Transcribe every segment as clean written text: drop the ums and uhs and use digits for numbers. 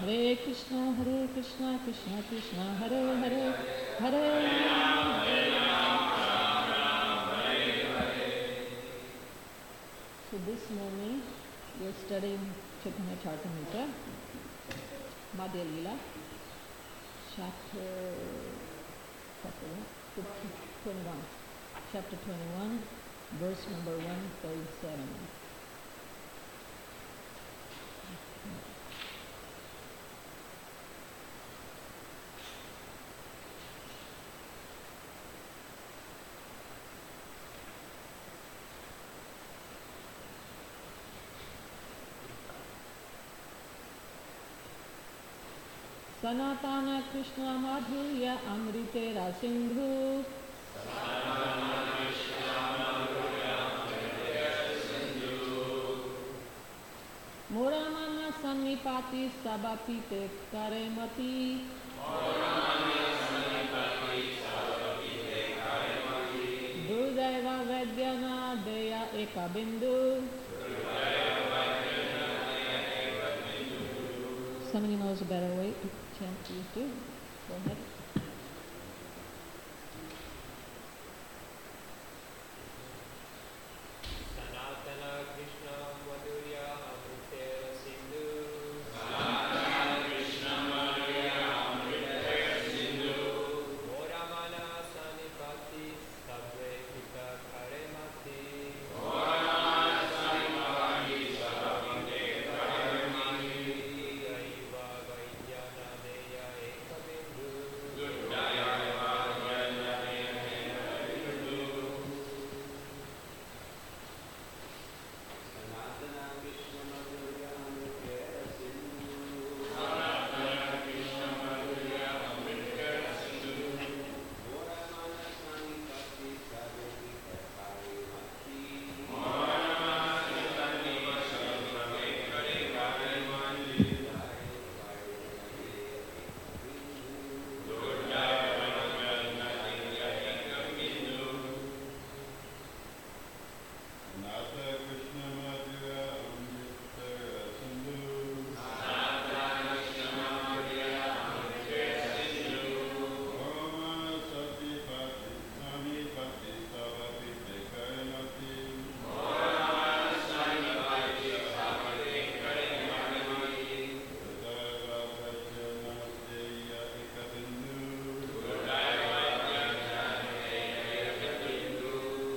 Hare Krishna, Krishna Krishna, Hare Hare, Hare Rama, Hare Rama. So this morning we are studying Chaitanya Charitamrita, Madhya Leela, chapter 21, chapter 21, verse number 137. Sanatana Krishna Madhurya Amritera Sindhu Muramana Sannipati Sabapite Karemati Durudaiva Vedyana Deya Ekabindu. Somebody knows a better way to chant these two? Go ahead. Sanatana Krishna Madhurya Amritera Sindhu Sanatana Krishna Madhurya Amritera Sindhu Moramana Sanipati Sabve Pita Karemati Moramana Sanipati Sabve Karemati Aiva Vaidhyana Deya Ekabindu Durdaya Vaidhyana Deya Ekabindu Sanatana Krishna Madhurya Amritera Sindhu Sanatana Krishna Madhurya Amritera Sindhu Moramana Sanipati Sabapita Karimati Moramana Sanipati Sabapita Karimati Durdaya Vaidhyana Deya Ekabindu Sanatana Krishna Madhurya Amritera Sindhu Sanatana Krishna Madhurya Amritera Sindhu Moramana Sanipati Sabapita Karimati Moramana Sanipati Sabapita Karimati Durdaya Vaidhyana Deya Ekabindu Durdaya Vaidhyana Deya Ekabindu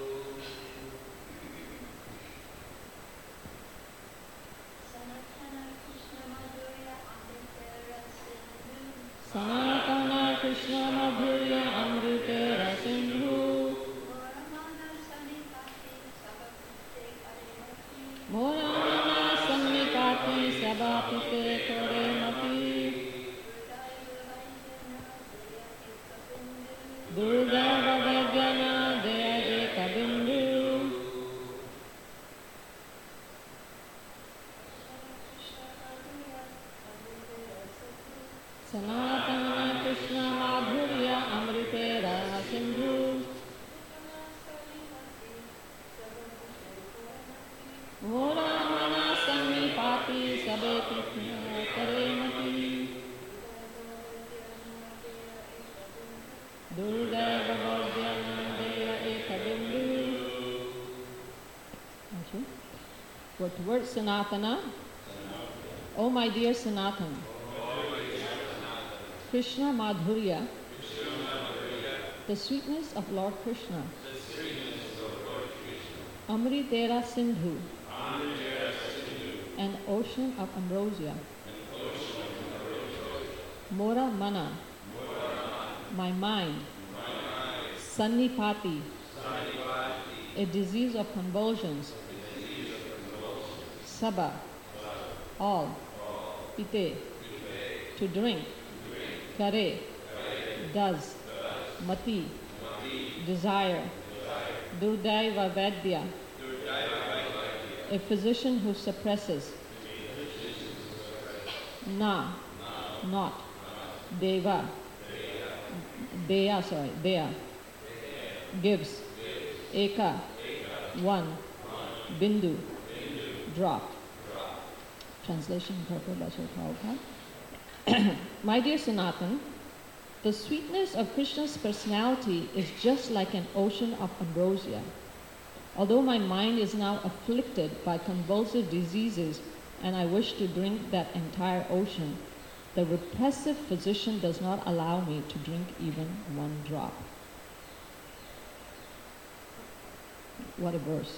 Sanatana Krishna Madhurya Amritera Sindhu Sanatana Krishna Madhurya Amritera Sindhu Moramana Sanipati Sabapite Karimati Moramana Sannipati Sabapite Karemati Durdaya Vaidhyana Deya Ekabindu Durudaiva Vedyana Deya Ekabindu. Sanatana Krishna Madhurya Amritera Sindhu Moramana Sannipati Sabapite Karemati Durudaiva Vedyana Deya Ekabindu. Thank you. Word to word, Sanatana. Oh my dear Sanatan. Krishna Madhurya, the sweetness of Lord Krishna. Amritera Sindhu, an ocean of ambrosia. Mora Mana, my mind. Sannipati, a disease of convulsions. Saba, all. Pite, to drink. Kare, does. Mati, desire. Durdaiva Vaidya, a physician who suppresses. Na, not. Deva, Deya, gives. Eka, one. Bindu, drop. Translation purport by Srila Prabhupada. My dear Sanatan, the sweetness of Krishna's personality is just like an ocean of ambrosia. Although my mind is now afflicted by convulsive diseases and I wish to drink that entire ocean, the repressive physician does not allow me to drink even one drop. What a verse.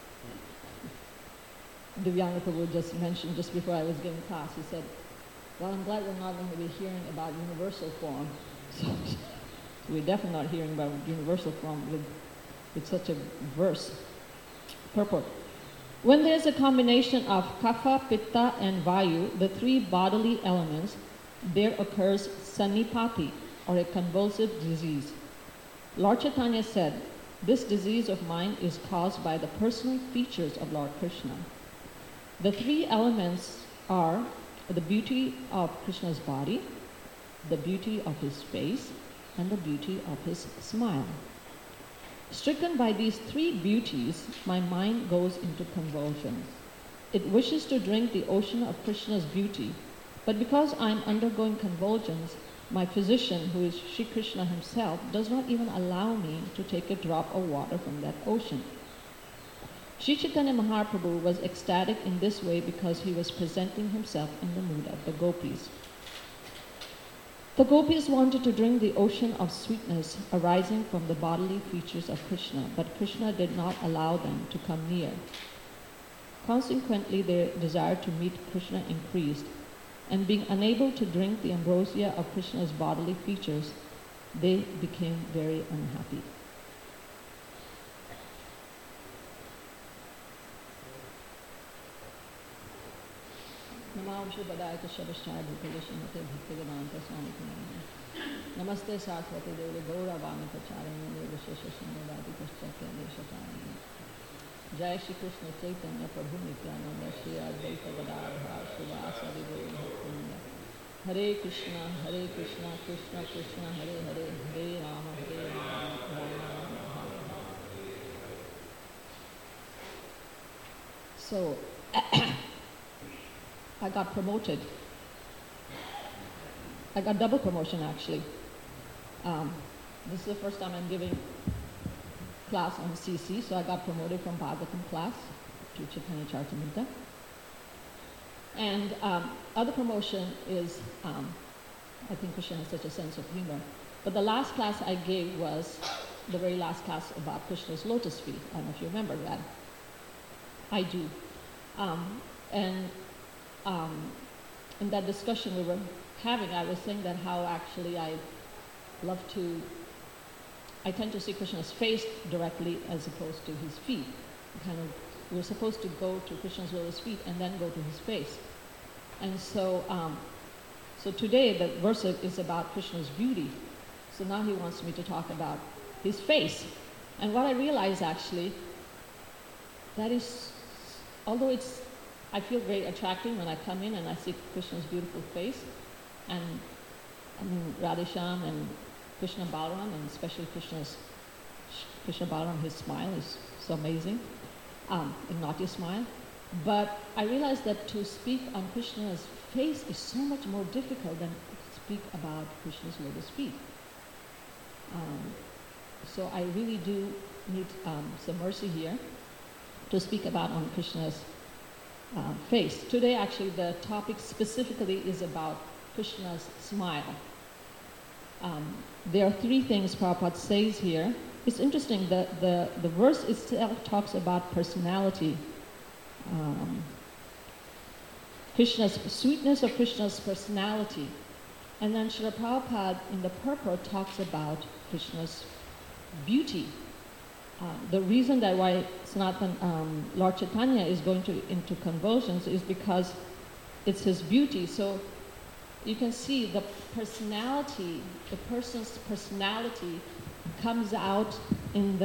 Divyanga Prabhu just mentioned just before I was giving class, he said, well, I'm glad we're not going to be hearing about universal form. So we're definitely not hearing about universal form with such a verse. Purport. When there's a combination of kapha, pitta, and vayu, the three bodily elements, there occurs sanipati, or a convulsive disease. Lord Chaitanya said, this disease of mine is caused by the personal features of Lord Krishna. The three elements are the beauty of Krishna's body, the beauty of his face, and the beauty of his smile. Stricken by these three beauties, my mind goes into convulsions. It wishes to drink the ocean of Krishna's beauty, but because I am undergoing convulsions, my physician, who is Shri Krishna himself, does not even allow me to take a drop of water from that ocean. Shri Chaitanya Mahaprabhu was ecstatic in this way because he was presenting himself in the mood of the gopis. The gopis wanted to drink the ocean of sweetness arising from the bodily features of Krishna, but Krishna did not allow them to come near. Consequently, their desire to meet Krishna increased, and being unable to drink the ambrosia of Krishna's bodily features, they became very unhappy. Namam Shubhadaya Shabashchaya Bhukalishimate Bhaktivedanta Swami Kumara. Namaste Saraswati Devi Gaura Vani Pacharani Deva Shesha Sundadati Paschakya Deshatani. Jai Shri Krishna Chaitanya Prabhu Nityananda Shri Advaita Gadadhara Srivasadi Gaura Bhaktivinoda. Hare Krishna, Krishna Krishna, Hare Hare, Hare Rama, Rama Rama, Hare Hare. So, I got promoted. I got double promotion actually. This is the first time I'm giving class on CC, so I got promoted from Bhagavatam class to Chaitanya Charitamrita. And other promotion is, I think Krishna has such a sense of humor. But the last class I gave was the very last class about Krishna's lotus feet. I don't know if you remember that. I do. In that discussion we were having, I was saying that how actually I tend to see Krishna's face directly as opposed to his feet. We're supposed to go to Krishna's lotus feet and then go to his face. And so today the verse is about Krishna's beauty. So now he wants me to talk about his face. And what I realize actually, that is, although I feel very attractive when I come in and I see Krishna's beautiful face, and I mean Radhesham and Krishna Balaram, and especially Krishna Balaram, his smile is so amazing, Natya smile. But I realized that to speak on Krishna's face is so much more difficult than to speak about Krishna's lotus feet. So I really do need some mercy here to speak about on Krishna's face. Today actually the topic specifically is about Krishna's smile. There are three things Prabhupada says here. It's interesting that the verse itself talks about personality. Krishna's sweetness of Krishna's personality. And then Srila Prabhupada in the purport talks about Krishna's beauty. The reason that why Lord Chaitanya is going into convulsions is because it's his beauty. So you can see the personality, the person's personality comes out in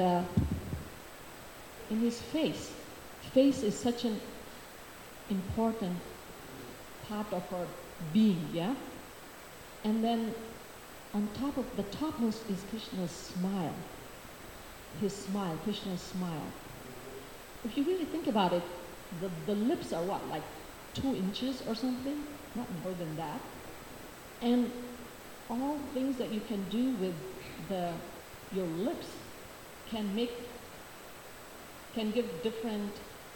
his face. Face is such an important part of our being, yeah? And then on top of the topmost is Krishna's smile. His smile, Krishna's smile. If you really think about it, the lips are what, like 2 inches or something? Not more than that. And all things that you can do with your lips can give different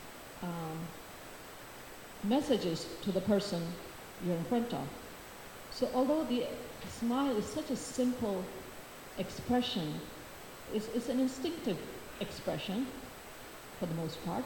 messages to the person you're in front of. So although the smile is such a simple expression, it's an instinctive expression for the most part.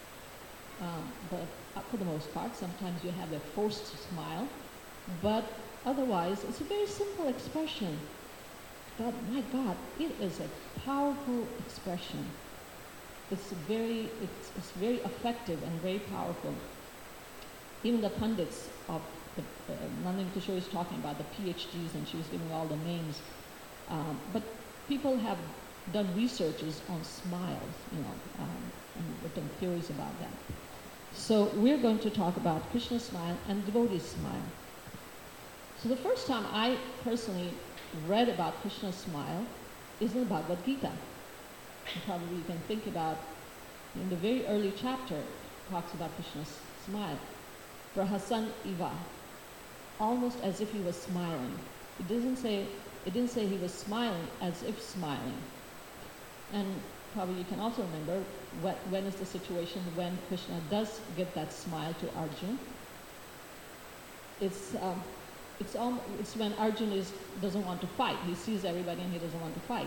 For the most part, sometimes you have a forced smile, but otherwise it's a very simple expression. But my God, it is a powerful expression. It's very effective and very powerful. Even the pundits of Nandini Kishore is talking about the PhDs, and she was giving all the names. But people have done researches on smiles, and written theories about that. So we're going to talk about Krishna's smile and devotee's smile. So the first time I personally read about Krishna's smile is in the Bhagavad Gita. And probably you can think about, in the very early chapter, it talks about Krishna's smile. Prahasan Iva, almost as if he was smiling. It didn't say he was smiling as if smiling. And probably you can also remember when is the situation when Krishna does give that smile to Arjuna. It's when Arjuna doesn't want to fight. He sees everybody and he doesn't want to fight.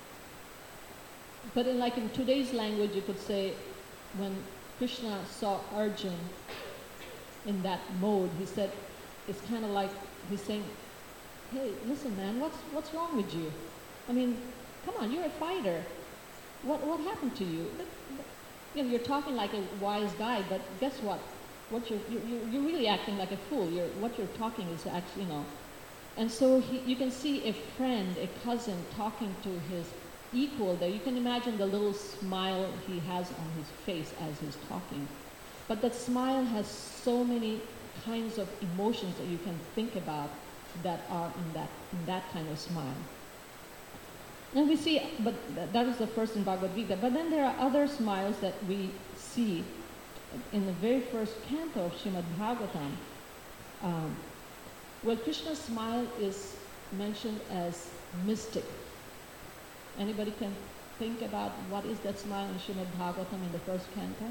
But in today's language, you could say when Krishna saw Arjuna in that mode, he said, it's kind of like he's saying, hey, listen, man, what's wrong with you? I mean, come on, you're a fighter. What happened to you? You're talking like a wise guy, but guess what? You're really acting like a fool. What you're talking is actually, And so you can see a friend, a cousin talking to his equal there. You can imagine the little smile he has on his face as he's talking. But that smile has so many kinds of emotions that you can think about that are in that kind of smile. And we see, but that is the first in Bhagavad Gita. But then there are other smiles that we see in the very first canto of Srimad Bhagavatam, where Krishna's smile is mentioned as mystic. Anybody can think about what is that smile in Srimad Bhagavatam in the first canto?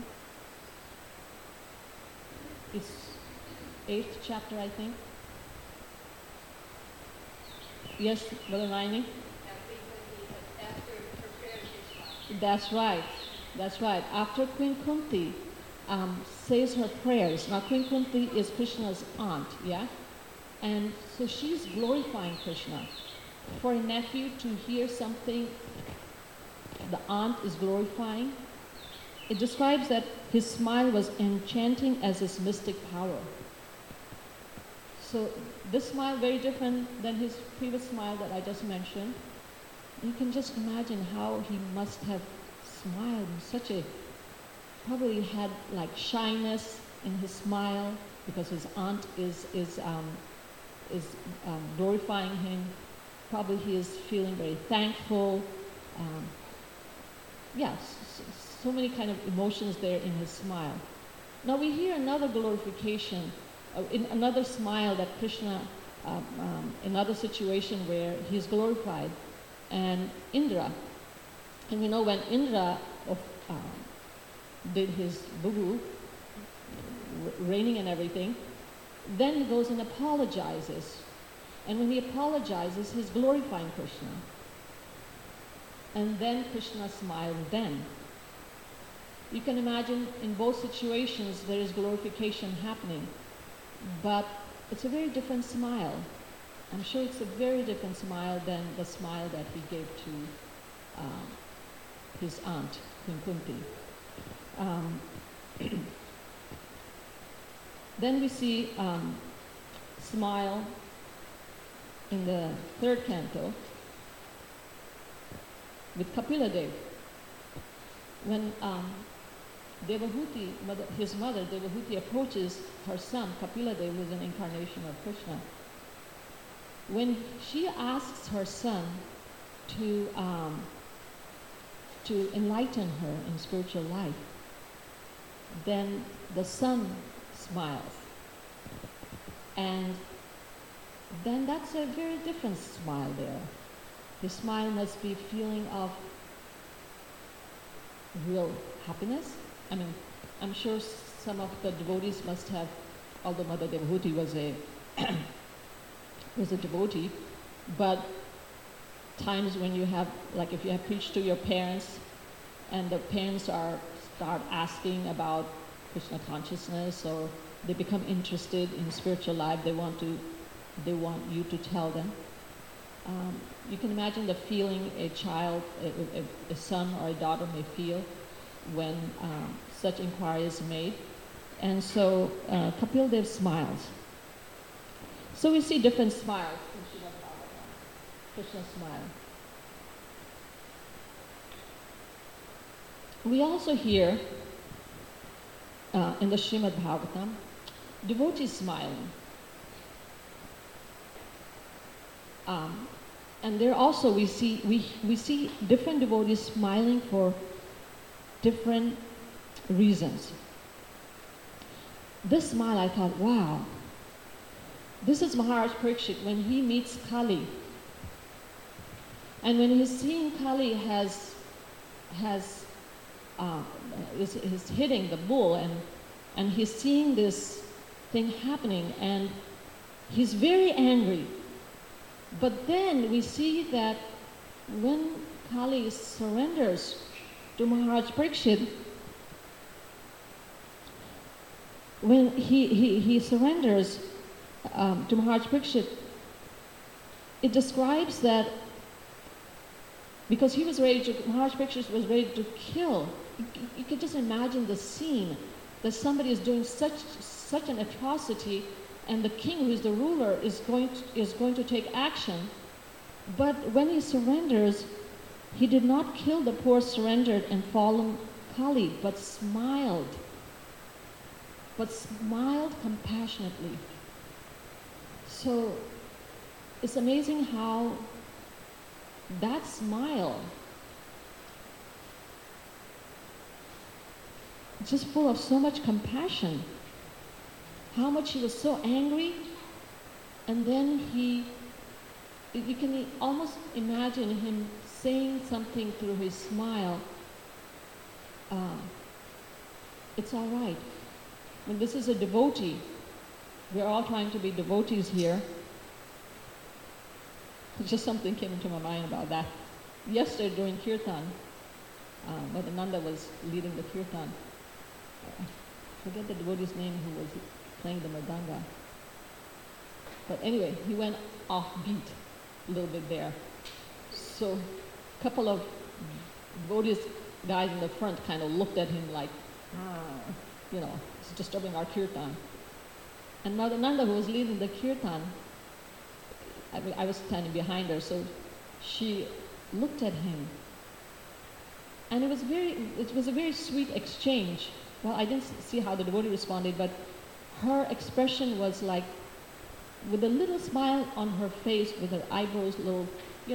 It's 8th chapter, I think. Yes, Brother Naini? That's right. After Queen Kunti says her prayers. Now Queen Kunti is Krishna's aunt, yeah? And so she's glorifying Krishna. For a nephew to hear something the aunt is glorifying, it describes that his smile was enchanting as his mystic power. So this smile, very different than his previous smile that I just mentioned. You can just imagine how he must have smiled in such a, probably had like shyness in his smile because his aunt is glorifying him. Probably he is feeling very thankful. So many kind of emotions there in his smile. Now we hear another glorification, in another smile that Krishna, another situation where he's glorified. And Indra, and we know when Indra did his boo-boo, raining and everything, then he goes and apologizes. And when he apologizes, he's glorifying Krishna. And then Krishna smiled then. You can imagine in both situations there is glorification happening, but it's a very different smile. I'm sure it's a very different smile than the smile that he gave to his aunt, Queen Kunti. Then we see smile in the third canto with Kapila Dev. When Devahuti, his mother, Devahuti, approaches her son, Kapila Dev, who is an incarnation of Krishna, when she asks her son to enlighten her in spiritual life, then the son smiles. And then that's a very different smile there. His smile must be feeling of real happiness. I mean, I'm sure some of the devotees must have, although Mother Devahuti was a was a devotee, but times when you have, like if you have preached to your parents and the parents start asking about Krishna consciousness, or they become interested in spiritual life, they want you to tell them. You can imagine the feeling a child, a son or a daughter may feel when such inquiry is made. And so Kapil Dev smiles. So we see different smiles in Srimad Bhagavatam. Krishna smile. We also hear in the Srimad Bhagavatam devotees smiling. And there also we see different devotees smiling for different reasons. This smile, I thought, wow, this is Maharaj Parikshit when he meets Kali. And when he's seeing Kali is hitting the bull, and he's seeing this thing happening, and he's very angry. But then we see that when Kali surrenders to Maharaj Parikshit, when he surrenders to Maharaj Parikshit, it describes that because Maharaj Parikshit was ready to kill. You can just imagine the scene that somebody is doing such an atrocity, and the king, who is the ruler, is going to take action. But when he surrenders, he did not kill the poor surrendered and fallen Kali, but smiled compassionately. So it's amazing how that smile, just full of so much compassion, how much he was so angry, and then you can almost imagine him saying something through his smile. It's all right. When this is a devotee, we're all trying to be devotees here. Just something came into my mind about that. Yesterday during Kirtan, Mother Nanda was leading the Kirtan. I forget the devotee's name who was playing the Mridanga. But anyway, he went off beat a little bit there. So a couple of devotees guys in the front kind of looked at him like, it's disturbing our Kirtan. And Mother Nanda, who was leading the Kirtan, I was standing behind her, so she looked at him. And it was a very sweet exchange. Well, I didn't see how the devotee responded, but her expression was like, with a little smile on her face, with her eyebrows little,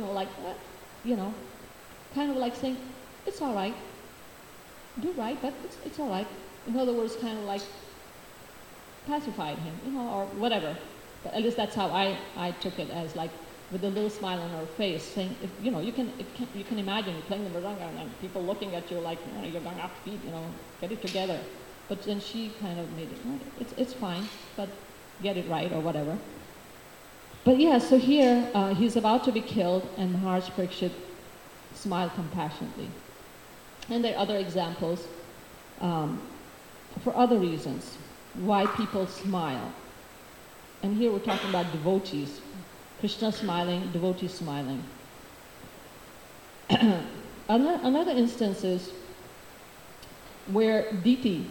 kind of like saying, it's all right. Do right, but it's all right. In other words, kind of like pacified him, or whatever. But at least that's how I took it, as like with a little smile on her face, saying, you can imagine you're playing the mridanga and people looking at you like, you're going off beat, get it together. But then she kind of made it, it's fine, but get it right or whatever. But yeah, so here he's about to be killed, and Maharaj Parikshit smiled compassionately. And there are other examples for other reasons why people smile. And here we're talking about devotees. Krishna smiling, devotees smiling. Another instance is where Diti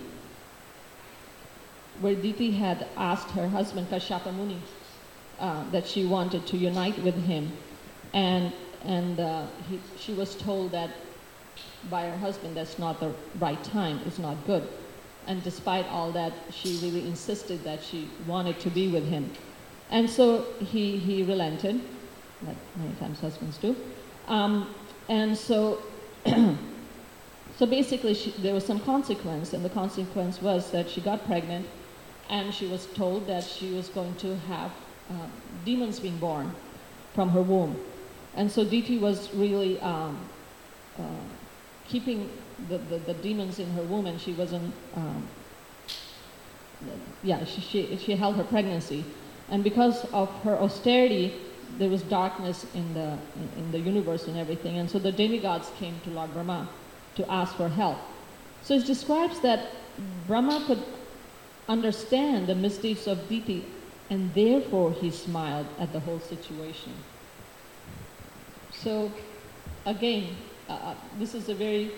had asked her husband Kashyapa Muni that she wanted to unite with him, and she was told that by her husband that's not the right time, it's not good. And despite all that, she really insisted that she wanted to be with him. And so he relented, like many times husbands do. And so so basically there was some consequence, and the consequence was that she got pregnant, and she was told that she was going to have demons being born from her womb. And so Diti was really keeping the demons in her womb, and she wasn't, she held her pregnancy. And because of her austerity, there was darkness in the universe and everything. And so the demigods came to Lord Brahma to ask for help. So it describes that Brahma could understand the misdeeds of Diti, and therefore he smiled at the whole situation. So again, this is a very,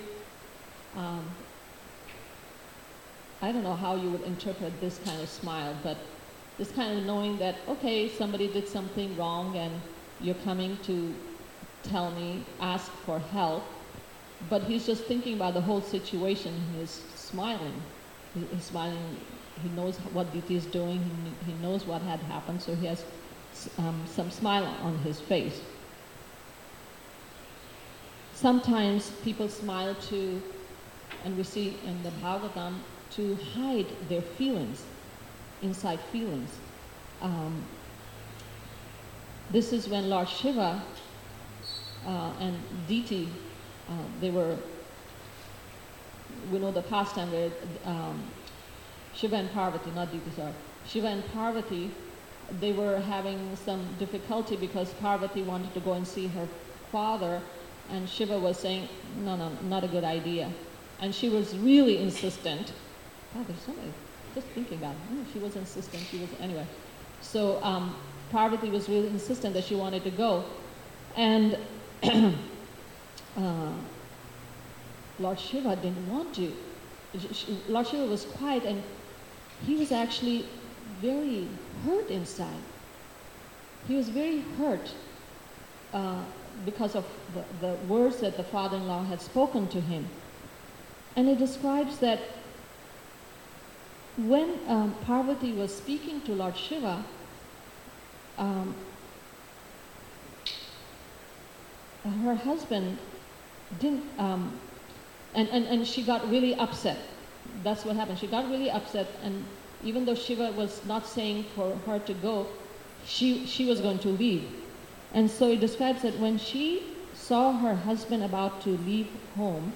I don't know how you would interpret this kind of smile, but this kind of knowing that, okay, somebody did something wrong and you're coming to tell me, ask for help, but he's just thinking about the whole situation. He's smiling. He's smiling. He knows what Diti is doing. He knows what had happened, so he has some smile on his face. Sometimes people smile to, and we see in the Bhagavatam, to hide their feelings, inside feelings. This is when Lord Shiva and Diti, we know the pastime where Shiva and Parvati, not Diti, sorry, Shiva and Parvati, they were having some difficulty because Parvati wanted to go and see her father, and Shiva was saying, no, not a good idea. And she was really insistent. Oh, there's somebody just thinking about it. She was insistent. Anyway. So Parvati was really insistent that she wanted to go. And Lord Shiva didn't want to. Lord Shiva was quiet, and he was actually very hurt inside. He was very hurt because of the words that the father-in-law had spoken to him. And it describes that when Parvati was speaking to Lord Shiva, her husband didn't, and she got really upset. That's what happened. She got really upset, and even though Shiva was not saying for her to go, she was going to leave. And so it describes that when she saw her husband about to leave home,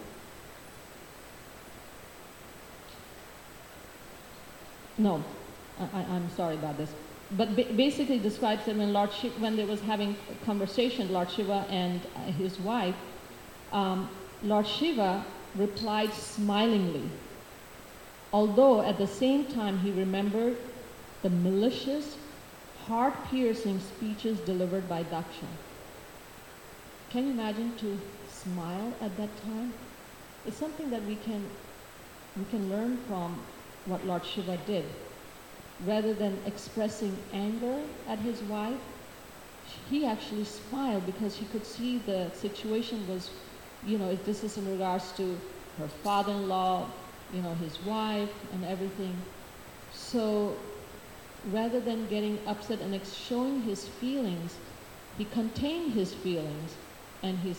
I'm sorry about this, but basically describes that when they was having a conversation, Lord Shiva and his wife, Lord Shiva replied smilingly, although at the same time he remembered the malicious, heart-piercing speeches delivered by Daksha. Can you imagine to smile at that time? It's something that we can learn from what Lord Shiva did. Rather than expressing anger at his wife, he actually smiled because he could see the situation was, if this is in regards to her father-in-law, his wife and everything. So rather than getting upset and showing his feelings, he contained his feelings and he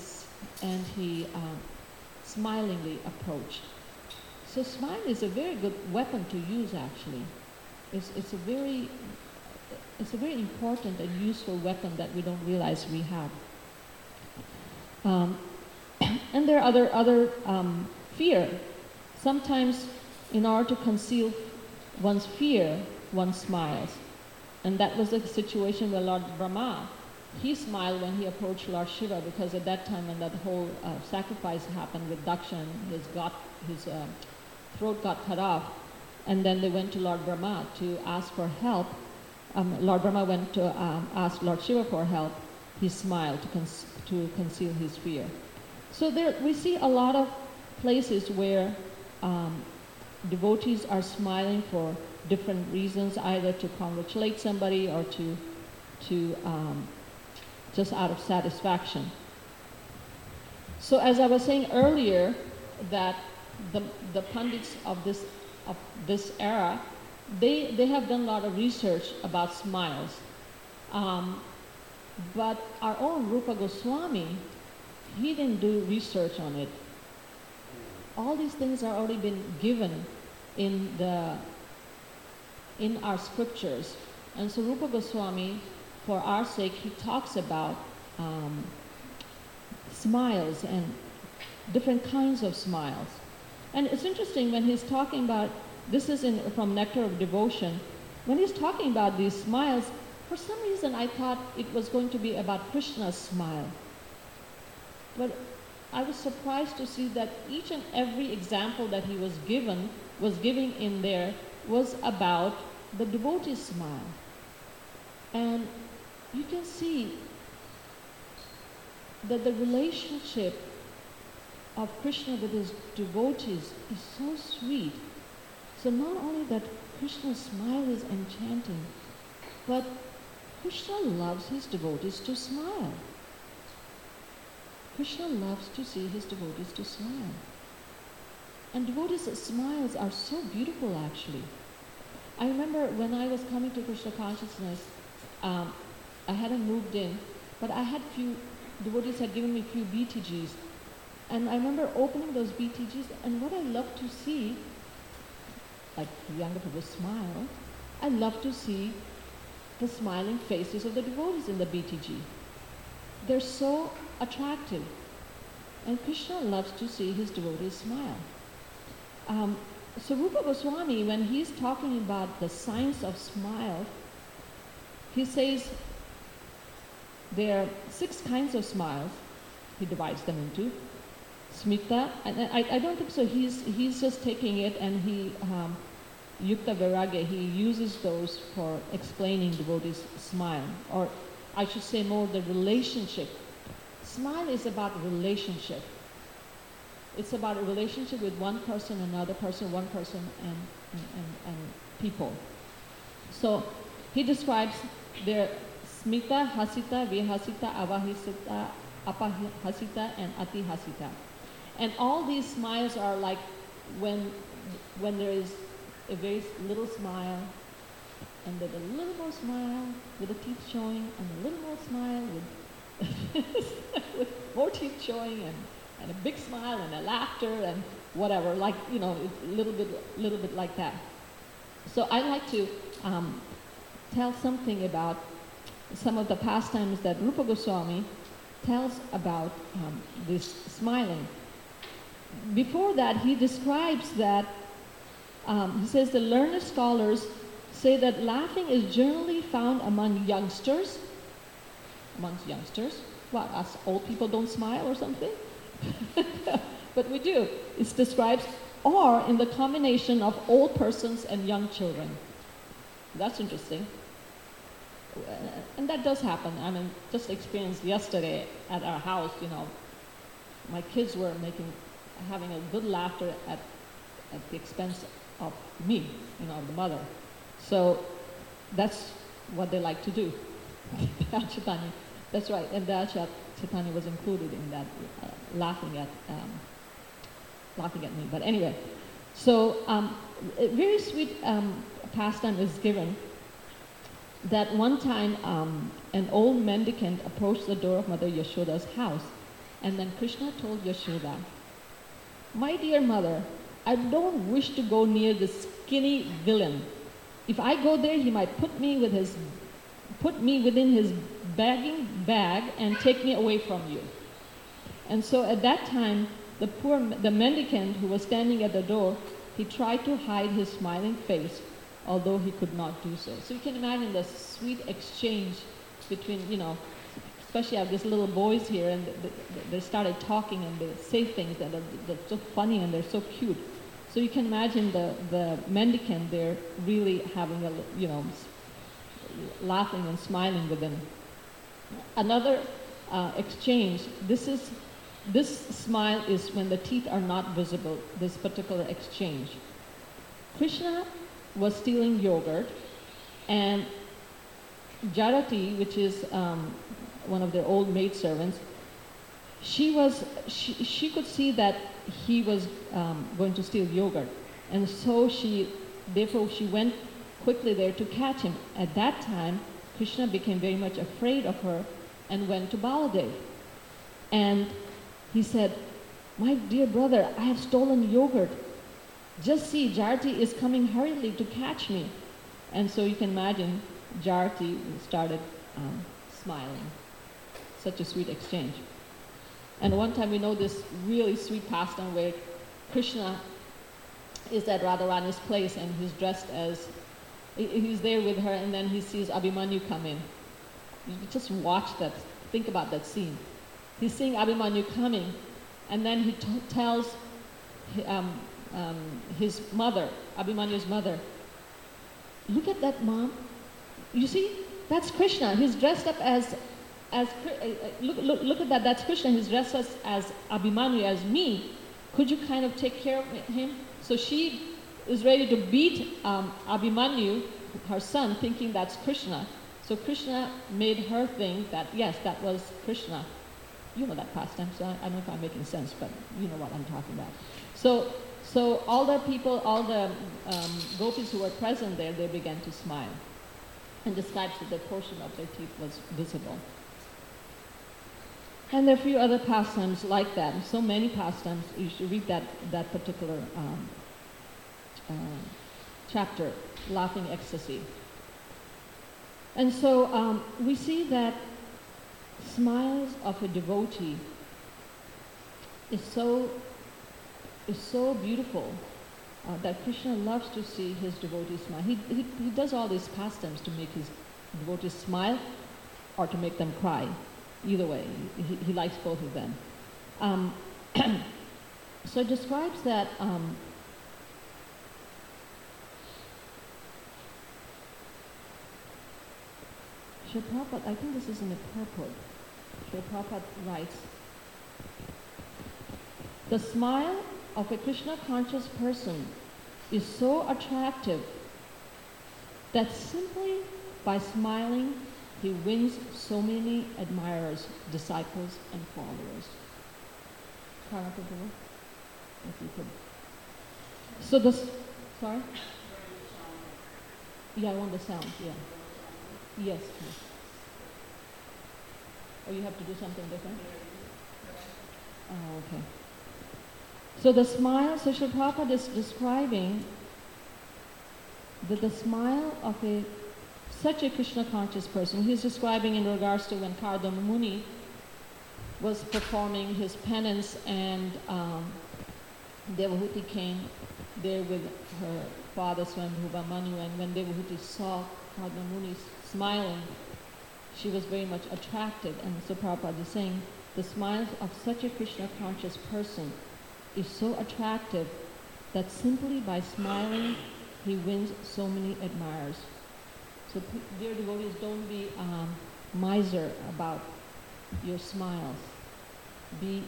smilingly approached. So smile is a very good weapon to use, actually. It's a very important and useful weapon that we don't realize we have. And there are other fear. Sometimes, in order to conceal one's fear, one smiles, and that was the situation where Lord Brahma, he smiled when he approached Lord Shiva, because at that time when that whole sacrifice happened with Daksha, his throat got cut off, and then they went to Lord Brahma to ask for help. Lord Brahma went to ask Lord Shiva for help. He smiled to conceal his fear. So there we see a lot of places where devotees are smiling for different reasons, either to congratulate somebody or to just out of satisfaction. So as I was saying earlier, that the pundits of this era, they have done a lot of research about smiles. But our own Rupa Goswami, he didn't do research on it. All these things are already been given in our scriptures. And so Rupa Goswami, for our sake, he talks about smiles and different kinds of smiles. And it's interesting when he's talking about, this is from Nectar of Devotion, when he's talking about these smiles, for some reason I thought it was going to be about Krishna's smile. But I was surprised to see that each and every example that he was giving in there was about the devotee's smile. And you can see that the relationship of Krishna with his devotees is so sweet. So not only that Krishna's smile is enchanting, but Krishna loves his devotees to smile. Krishna loves to see his devotees to smile. And devotees' smiles are so beautiful, actually. I remember when I was coming to Krishna consciousness, I hadn't moved in, but I had devotees had given me few BTGs. And I remember opening those BTGs, and what I love to see, like younger people smile, I love to see the smiling faces of the devotees in the BTG. They're so attractive. And Krishna loves to see his devotees smile. So Rupa Goswami, when he's talking about the science of smile, he says there are 6 kinds of smiles. He divides them into. Smita, and I don't think so. He's just taking it, and he Yukta Vairagya, he uses those for explaining devotees' smile, or I should say more the relationship. Smile is about relationship. It's about a relationship with one person, another person, one person, and people. So he describes their smita, hasita, vihasita, avahisita, apahasita, and atihasita. And all these smiles are like when there is a very little smile, and then a little more smile with the teeth showing, and a little more smile with more teeth showing, and a big smile and a laughter and whatever, like, a little bit like that. So I like to tell something about some of the pastimes that Rupa Goswami tells about this smiling. Before that, he describes that, he says the learned scholars say that laughing is generally found among youngsters. Amongst youngsters? What, us old people don't smile or something? But we do. It describes, or in the combination of old persons and young children. That's interesting. And that does happen. I mean, just experienced yesterday at our house, my kids were having a good laughter at the expense of me, the mother. So that's what they like to do. Chaitanya, that's right. And Chaitanya was included in that, laughing at me. But anyway, so a very sweet pastime is given that one time an old mendicant approached the door of Mother Yashoda's house, and then Krishna told Yashoda, "My dear mother, I don't wish to go near this skinny villain. If I go there, he might put me within his bagging bag and take me away from you." And so at that time, the mendicant who was standing at the door, he tried to hide his smiling face, although he could not do so. So you can imagine the sweet exchange between, especially I have these little boys here, and they started talking, and they say things that are so funny and they're so cute. So you can imagine the mendicant there really having laughing and smiling with them. Another exchange, this smile is when the teeth are not visible, this particular exchange. Krishna was stealing yogurt, and Jarati, which is one of their old maidservants, she could see that he was going to steal yogurt, and so therefore she went quickly there to catch him. At that time, Krishna became very much afraid of her and went to Baladev. And he said, "My dear brother, I have stolen yogurt. Just see, Jarati is coming hurriedly to catch me." And so you can imagine Jarati started smiling. Such a sweet exchange. And one time we know this really sweet pastime where Krishna is at Radharani's place and he's dressed as, he's there with her, and then he sees Abhimanyu come in. You just watch that, think about that scene. He's seeing Abhimanyu coming, and then he tells his mother, Abhimanyu's mother, look at that, Mom. You see, that's Krishna. He's dressed up as look at that. That's Krishna. He's dressed as Abhimanyu, as me. Could you kind of take care of him? So she is ready to beat Abhimanyu, her son, thinking that's Krishna. So Krishna made her think that, yes, that was Krishna. You know that pastime, so I don't know if I'm making sense, but you know what I'm talking about. So all the people, all the gopis who were present there, they began to smile, and describes that the portion of their teeth was visible. And there are a few other pastimes like that. So many pastimes. You should read that particular chapter, Laughing Ecstasy. And so we see that smiles of a devotee is so beautiful that Krishna loves to see his devotees smile. He does all these pastimes to make his devotees smile or to make them cry. Either way, he likes both of them. So it describes that Srila Prabhupada, I think this is in the purport. Srila Prabhupada writes, the smile of a Krishna conscious person is so attractive that simply by smiling he wins so many admirers, disciples, and followers. Karnataka, if you could. So this, sorry? Yeah, I want the sound, yeah. Yes, please. Or you have to do something different? Oh, okay. So the smile, so Srila Prabhupada is describing that the smile of such a Krishna conscious person. He's describing in regards to when Kardama Muni was performing his penance, and Devahuti came there with her father Swambhuva Manu, and when Devahuti saw Kardama Muni smiling, she was very much attracted. And so Prabhupada is saying the smile of such a Krishna conscious person is so attractive that simply by smiling he wins so many admirers. So dear devotees, don't be miser about your smiles. Be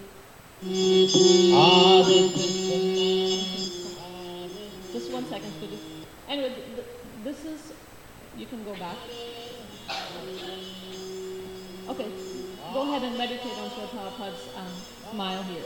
just 1 second, please. Anyway, this is, you can go back. Okay, go ahead and meditate on Srila Prabhupada's smile here.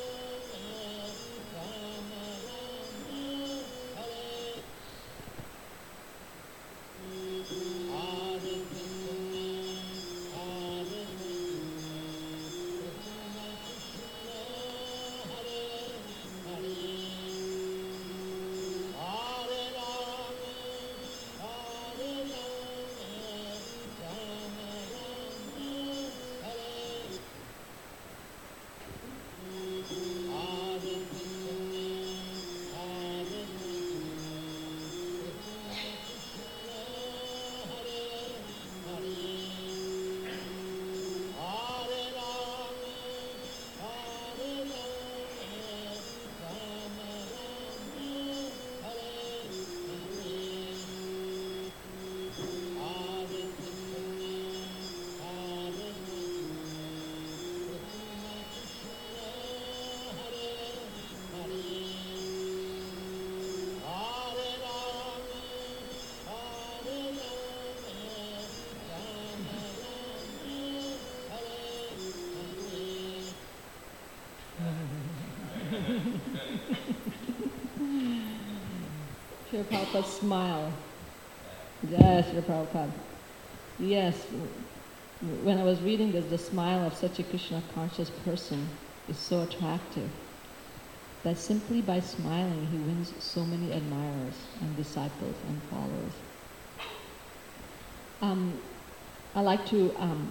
Srila Prabhupada's smile. Yes, Srila Prabhupada. Yes, when I was reading this, the smile of such a Krishna conscious person is so attractive that simply by smiling he wins so many admirers and disciples and followers. I like to,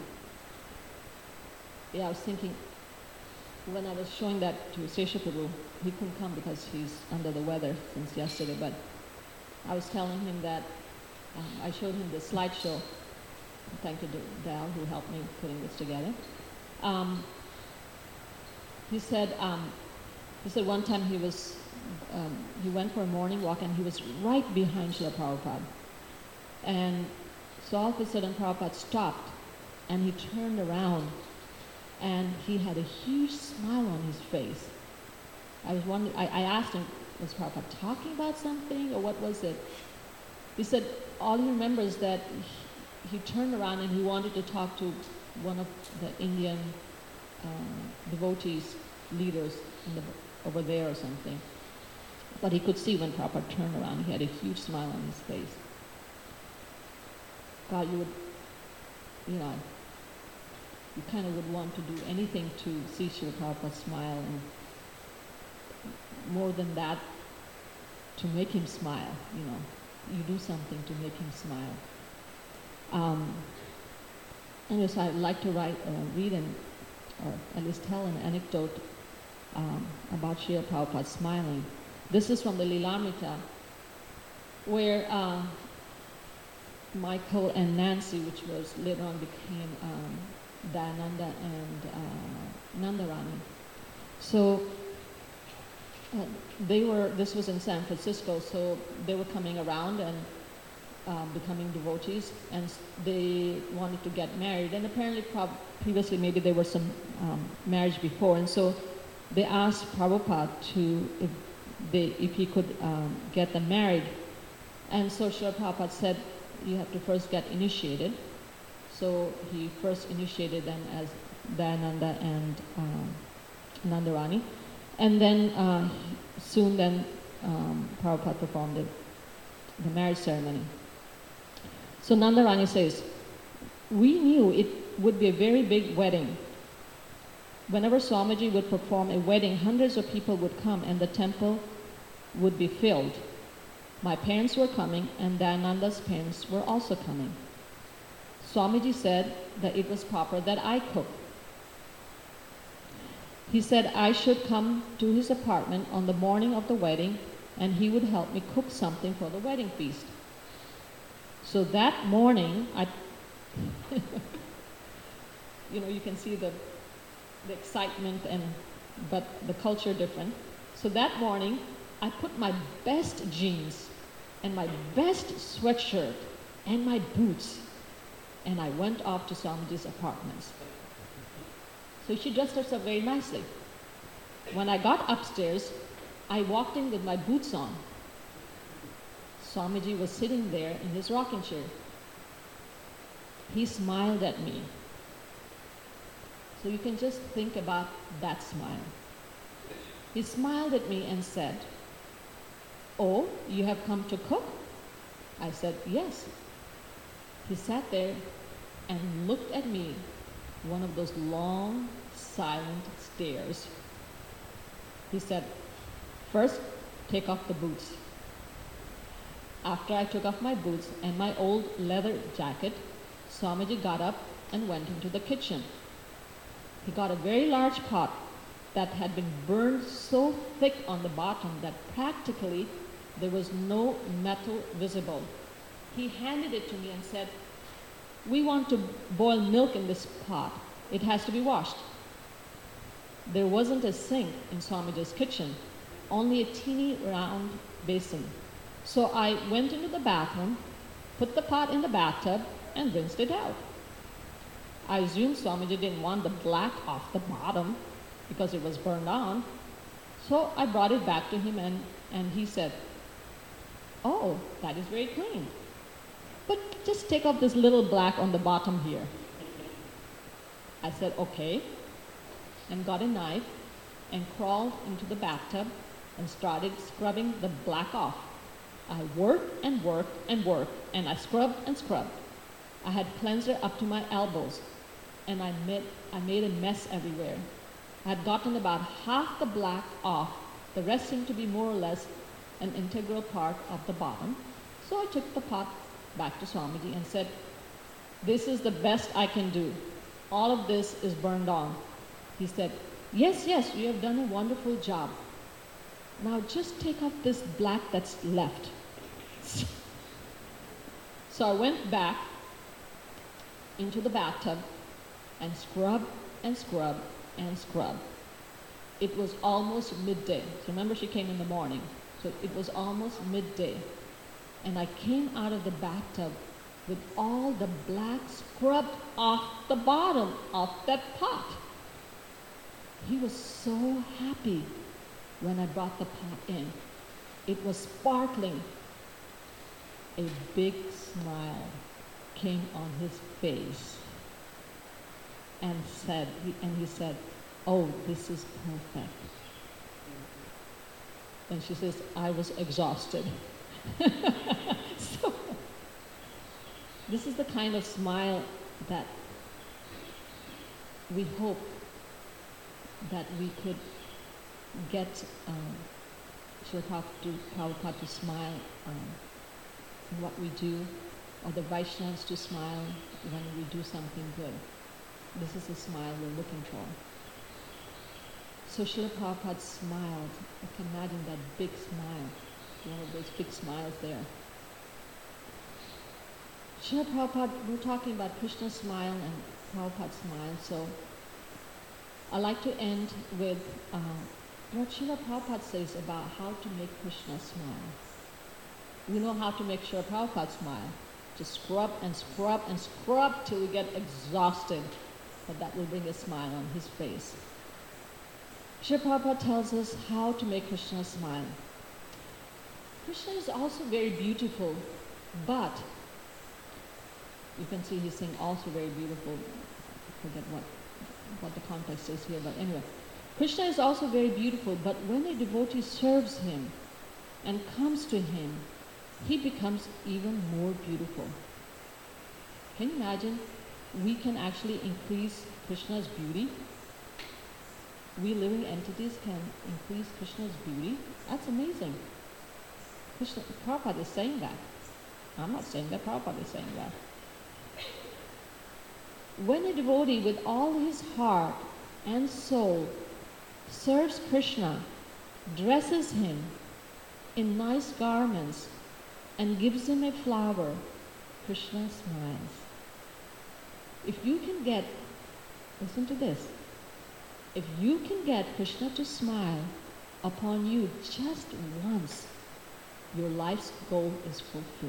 I was thinking, when I was showing that to Sesha Prabhu, he couldn't come because he's under the weather since yesterday, but I was telling him that I showed him the slideshow. Thank you to Dal, who helped me putting this together. He said one time he went for a morning walk and he was right behind Srila Prabhupada. And so all of a sudden Prabhupada stopped and he turned around and he had a huge smile on his face. I was wondering, I asked him, was Prabhupada talking about something or what was it? He said all he remembers that he turned around and he wanted to talk to one of the Indian devotees, leaders over there or something. But he could see when Prabhupada turned around, he had a huge smile on his face. God, you kind of would want to do anything to see Srila Prabhupada smile, and more than that, to make him smile, You do something to make him smile. Anyways, I'd like to read or at least tell an anecdote about Srila Prabhupada smiling. This is from the Lilamrita, where Michael and Nancy, which was later on became Dayananda and Nandarani. So this was in San Francisco, so they were coming around and becoming devotees, and they wanted to get married. And apparently, previously, maybe there was some marriage before, and so they asked Prabhupada if he could get them married. And so Srila Prabhupada said, you have to first get initiated. So he first initiated them as Dayananda and Nandarani. And then soon Prabhupada performed the marriage ceremony. So Nandarani says, we knew it would be a very big wedding. Whenever Swamiji would perform a wedding, hundreds of people would come and the temple would be filled. My parents were coming and Dayananda's parents were also coming. Swamiji said that it was proper that I cook. He said I should come to his apartment on the morning of the wedding and he would help me cook something for the wedding feast. So that morning, you can see the excitement but the culture different. So that morning, I put my best jeans and my best sweatshirt and my boots, and I went off to Swamiji's apartments. So she dressed herself very nicely. When I got upstairs, I walked in with my boots on. Swamiji was sitting there in his rocking chair. He smiled at me. So you can just think about that smile. He smiled at me and said, "Oh, you have come to cook?" I said, "Yes." He sat there and looked at me, one of those long, silent stares. He said, "First, take off the boots." After I took off my boots and my old leather jacket, Swamiji got up and went into the kitchen. He got a very large pot that had been burned so thick on the bottom that practically there was no metal visible. He handed it to me and said, "We want to boil milk in this pot. It has to be washed." There wasn't a sink in Swamiji's kitchen, only a teeny round basin. So I went into the bathroom, put the pot in the bathtub, and rinsed it out. I assumed Swamiji didn't want the black off the bottom because it was burned on. So I brought it back to him and he said, "Oh, that is very clean. But just take off this little black on the bottom here." I said, "Okay," and got a knife and crawled into the bathtub and started scrubbing the black off. I worked and worked and worked, and I scrubbed and scrubbed. I had cleanser up to my elbows, and I made a mess everywhere. I had gotten about half the black off. The rest seemed to be more or less an integral part of the bottom. So I took the pot back to Swamiji and said, This is the best I can do. All of this is burned on. He said, yes, yes, you have done a wonderful job. Now just take off this black that's left. So I went back into the bathtub and scrub and scrub and scrub. It was almost midday. So remember, she came in the morning. So it was almost midday. And I came out of the bathtub with all the black scrubbed off the bottom of that pot. He was so happy when I brought the pot in. It was sparkling. A big smile came on his face and he said, oh, this is perfect. And she says, I was exhausted. So, this is the kind of smile that we hope that we could get Srila Prabhupada to smile in what we do, or the Vaishnavas to smile when we do something good. This is the smile we're looking for. So Srila Prabhupada smiled. You can imagine that big smile, one of those big smiles there. Srila Prabhupada, we're talking about Krishna's smile and Prabhupada's smile, so I'd like to end with what Srila Prabhupada says about how to make Krishna smile. We know how to make Srila Prabhupada smile. Just scrub and scrub and scrub till we get exhausted, but that will bring a smile on his face. Srila Prabhupada tells us how to make Krishna smile. Krishna is also very beautiful, but you can see he's saying also very beautiful. I forget what the context is here, but anyway. Krishna is also very beautiful, but when a devotee serves him and comes to him, he becomes even more beautiful. Can you imagine? We can actually increase Krishna's beauty. We living entities can increase Krishna's beauty. That's amazing. Prabhupada is saying that. I'm not saying that, Prabhupada is saying that. When a devotee with all his heart and soul serves Krishna, dresses him in nice garments, and gives him a flower, Krishna smiles. If you can get, listen to this, if you can get Krishna to smile upon you just once, your life's goal is fulfilled.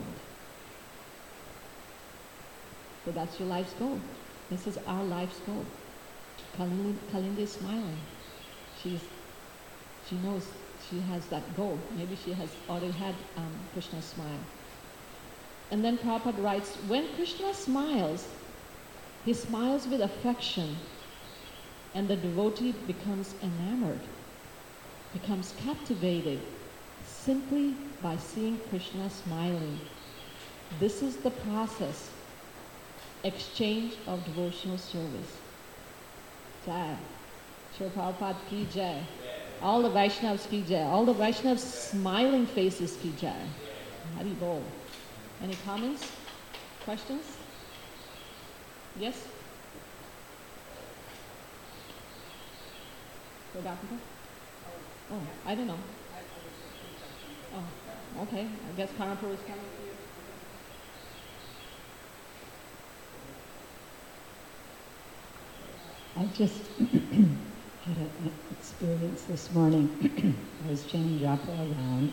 So that's your life's goal. This is our life's goal. Kalindi is smiling. She knows she has that goal. Maybe she has already had Krishna's smile. And then Prabhupada writes, when Krishna smiles, he smiles with affection, and the devotee becomes enamored, becomes captivated simply by seeing Krishna smiling. This is the process, exchange of devotional service. Jai. Srila Prabhupada ki jai. All the Vaishnavas ki jai. All the Vaishnavas smiling faces ki jai. Hari Bol. Any comments? Questions? Yes? Go back to that? Oh, I don't know. Oh, okay. I guess Kanapur is coming to you. I just had an experience this morning. I was chanting japa around,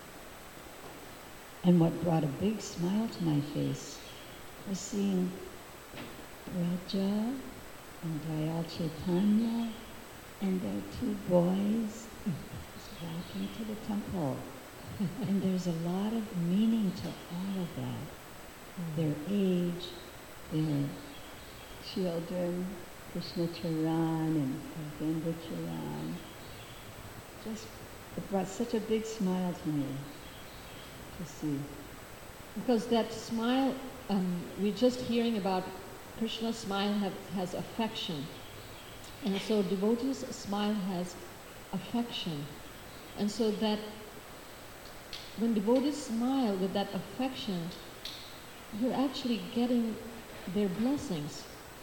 and what brought a big smile to my face was seeing Raja and Dayal Chaitanya and their two boys walking to the temple. And there's a lot of meaning to all of that. Their age, their children, Krishna Charan and Govinda Charan. Just, it brought such a big smile to me to see. Because that smile, we're just hearing about Krishna's smile has affection. And so devotee's smile has affection. And so that when devotees smile with that affection, you're actually getting their blessings.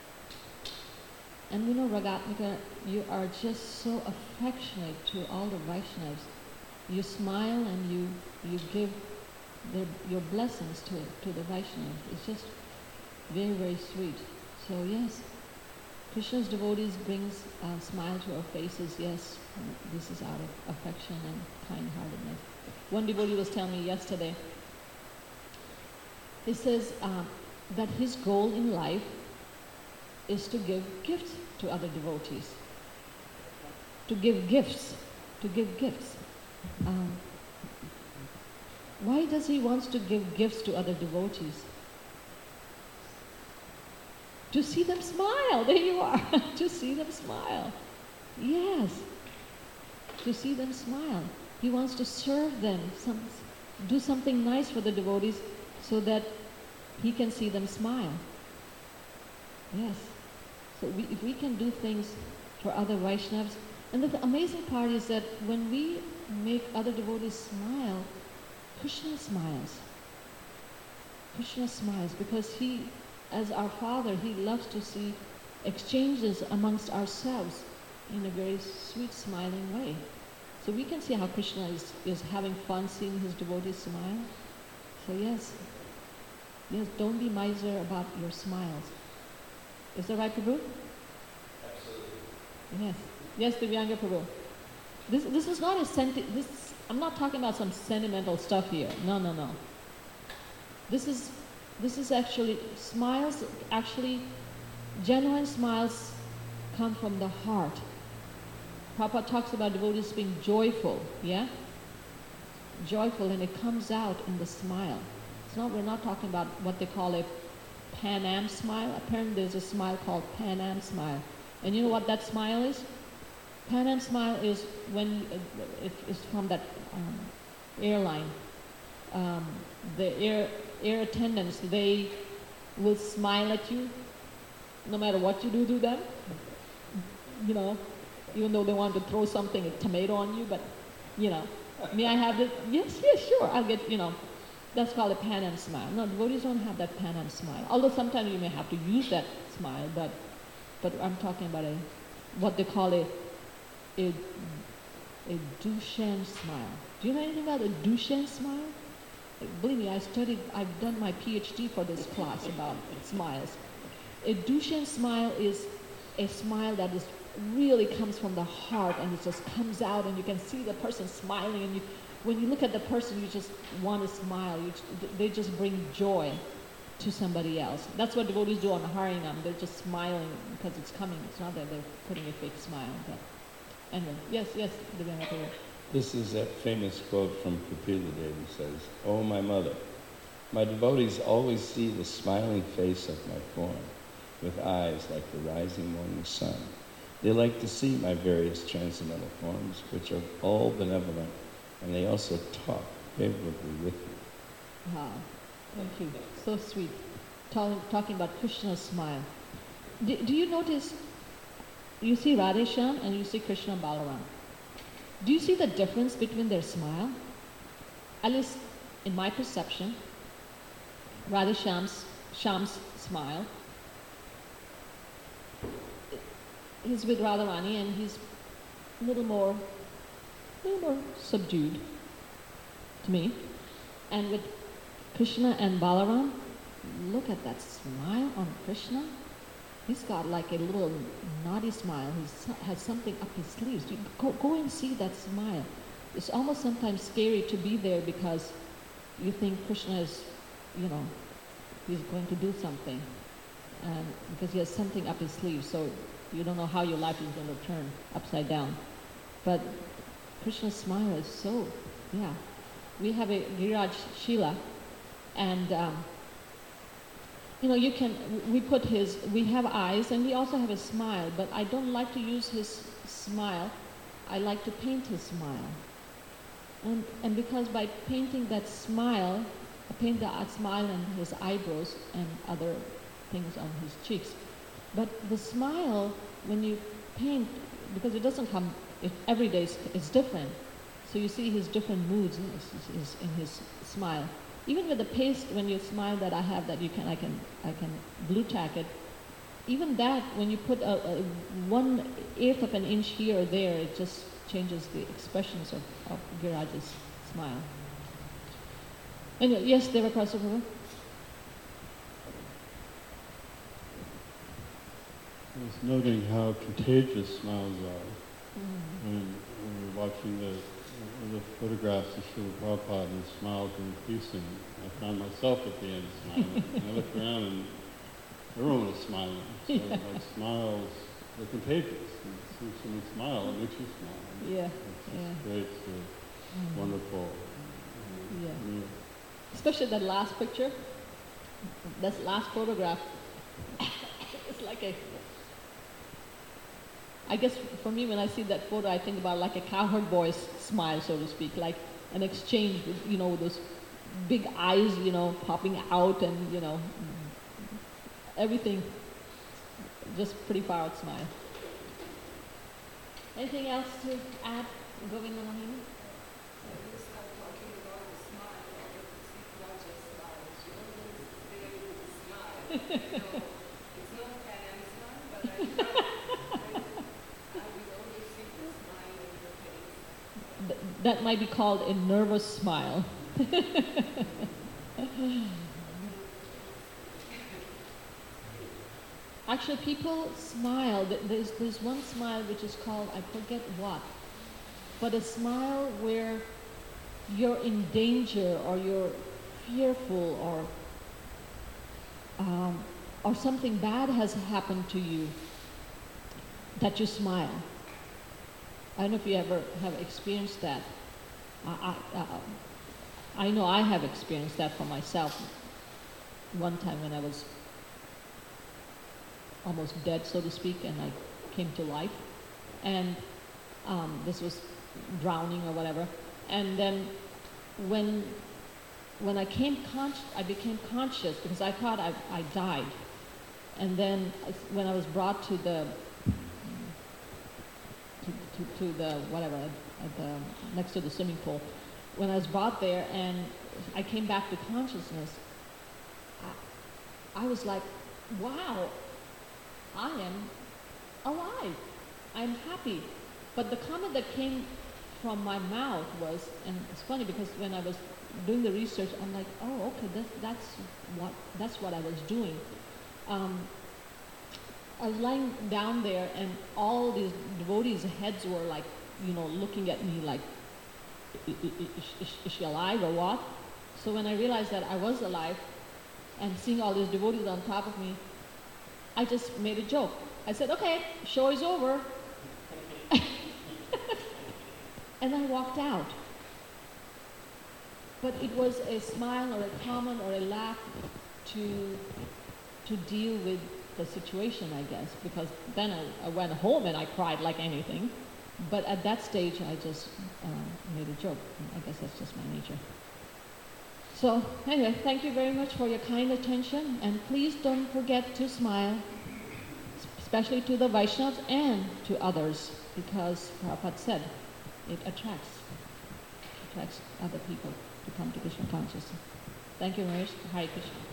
And Ragatmika, you are just so affectionate to all the Vaishnavas. You smile and you give your blessings to the Vaishnavas. It's just very, very sweet. So yes, Krishna's devotees brings a smile to our faces. Yes, this is out of affection and kind-heartedness. One devotee was telling me yesterday, he says that his goal in life is to give gifts to other devotees. To give gifts. Why does he want to give gifts to other devotees? To see them smile. There you are. To see them smile. Yes. To see them smile. He wants to serve them, do something nice for the devotees so that he can see them smile. Yes. So if we can do things for other Vaishnavas, and the amazing part is that when we make other devotees smile, Krishna smiles. Krishna smiles because he, as our Father, he loves to see exchanges amongst ourselves in a very sweet, smiling way. So we can see how Krishna is having fun seeing his devotees smile. So yes, don't be miser about your smiles. Is that right, Prabhu? Absolutely. Yes, Divyanga Prabhu. This is not I'm not talking about some sentimental stuff here. No. This is actually smiles. Actually, genuine smiles come from the heart. Prabhupada talks about devotees being joyful. Yeah, joyful, and it comes out in the smile. We're not talking about what they call a Pan Am smile. Apparently there's a smile called Pan Am smile. And you know what that smile is? Pan Am smile is when it's from that airline. The air attendants, they will smile at you no matter what you do to them. You know, even though they want to throw a tomato on you, but may I have it? Yes, sure, I'll get, that's called a Pan Am smile. No, devotees don't have that Pan Am smile. Although sometimes you may have to use that smile, but I'm talking about what they call a Duchenne smile. Do you know anything about a Duchenne smile? Believe me, I've done my PhD for this class about smiles. A Duchenne smile is a smile that really comes from the heart, and it just comes out, and you can see the person smiling, and when you look at the person, you just want to smile. They just bring joy to somebody else. That's what devotees do on Harinam. They're just smiling because it's coming. It's not that they're putting a fake smile. But anyway, yes, Divya. This is that famous quote from Kapila Dev who says, "Oh, my mother, my devotees always see the smiling face of my form with eyes like the rising morning sun. They like to see my various transcendental forms, which are all benevolent, and they also talk favorably with me." Wow, thank you. So sweet. Talking about Krishna's smile. Do you notice, you see Radheshyam and you see Krishna and Balaram. Do you see the difference between their smile? At least in my perception, Radheshyam's smile, he's with Radharani and he's a little more subdued to me. And with Krishna and Balaram, look at that smile on Krishna. He's got like a little naughty smile. He has something up his sleeves. You go and see that smile. It's almost sometimes scary to be there because you think Krishna is, he's going to do something. And because he has something up his sleeve, so you don't know how your life is going to turn upside down. But Krishna's smile is so, yeah. We have a Giriraj Shila, and we have eyes and we also have a smile, but I don't like to use his smile. I like to paint his smile. And because by painting that smile, I paint the smile and his eyebrows and other things on his cheeks. But the smile, when you paint, because it doesn't come, every day it's different. So you see his different moods in his smile. even with the paste, when you smile that I have, that I can blue tack it. Even that, when you put a 1/8 of an inch here or there, it just changes the expressions of Giriraj's smile. Anyway, yes, Deva Prabhu. I was noting how contagious smiles are. Mm. When we were watching the photographs of Srila Prabhupada and his smiles were increasing, I found myself at the end smiling. And I looked around and everyone was smiling. So like smiles, they're contagious. And as soon as someone smiles, it makes you smile. Yeah, It's just yeah. great, so wonderful. Yeah. Especially that last picture, that last photograph. It's like I guess for me, when I see that photo, I think about like a cowherd boy's smile, so to speak, like an exchange with, with those big eyes, popping out, and, everything, just pretty far out smile. Anything else to add, Govinda Mohini? That might be called a nervous smile. Actually, people smile. There's one smile which is called, I forget what, but a smile where you're in danger or you're fearful or something bad has happened to you, that you smile. I don't know if you ever have experienced that. I know I have experienced that for myself. One time when I was almost dead, so to speak, and I came to life. And this was drowning or whatever. And then when I became conscious because I thought I died. And then when I was brought to the whatever, next to the swimming pool, when I was brought there and I came back to consciousness, I was like, wow, I am alive. I'm happy. But the comment that came from my mouth was, and it's funny because when I was doing the research, I'm like, oh, okay, that's what I was doing. I was lying down there and all these devotees' heads were like, looking at me like, is she alive or what? So when I realized that I was alive and seeing all these devotees on top of me, I just made a joke. I said, okay, show is over. And I walked out. But it was a smile or a comment or a laugh to deal with the situation, I guess, because then I went home and I cried like anything. But at that stage, I just made a joke. I guess that's just my nature. So anyway, thank you very much for your kind attention, and please don't forget to smile, especially to the Vaishnavas and to others, because Prabhupada said it attracts other people to come to Krishna consciousness. Thank you, Mahesh. Hare Krishna.